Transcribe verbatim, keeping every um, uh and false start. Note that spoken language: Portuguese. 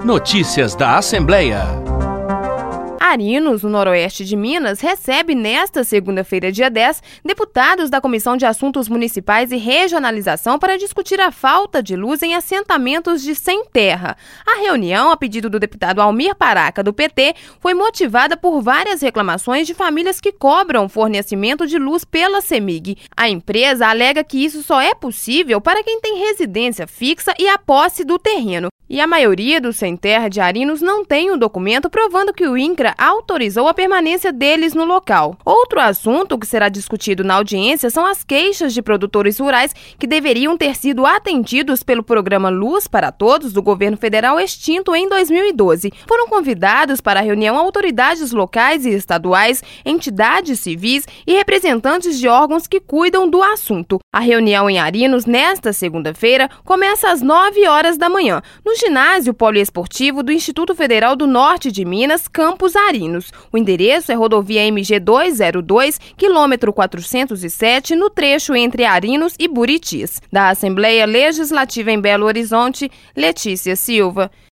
Notícias da Assembleia. Arinos, no noroeste de Minas, recebe nesta segunda-feira, dia dez, deputados da Comissão de Assuntos Municipais e Regionalização para discutir a falta de luz em assentamentos de sem terra. A reunião, a pedido do deputado Almir Paraca, do P T, foi motivada por várias reclamações de famílias que cobram fornecimento de luz pela CEMIG. A empresa alega que isso só é possível para quem tem residência fixa e a posse do terreno. E a maioria dos sem terra de Arinos não tem um documento provando que o INCRA autorizou a permanência deles no local. Outro assunto que será discutido na audiência são as queixas de produtores rurais que deveriam ter sido atendidos pelo programa Luz para Todos do governo federal extinto em dois mil e doze. Foram convidados para a reunião autoridades locais e estaduais, entidades civis e representantes de órgãos que cuidam do assunto. A reunião em Arinos, nesta segunda-feira, começa às nove horas da manhã, no ginásio poliesportivo do Instituto Federal do Norte de Minas, Campus Arinos. O endereço é rodovia M G duzentos e dois, quilômetro quatrocentos e sete, no trecho entre Arinos e Buritis. Da Assembleia Legislativa em Belo Horizonte, Letícia Silva.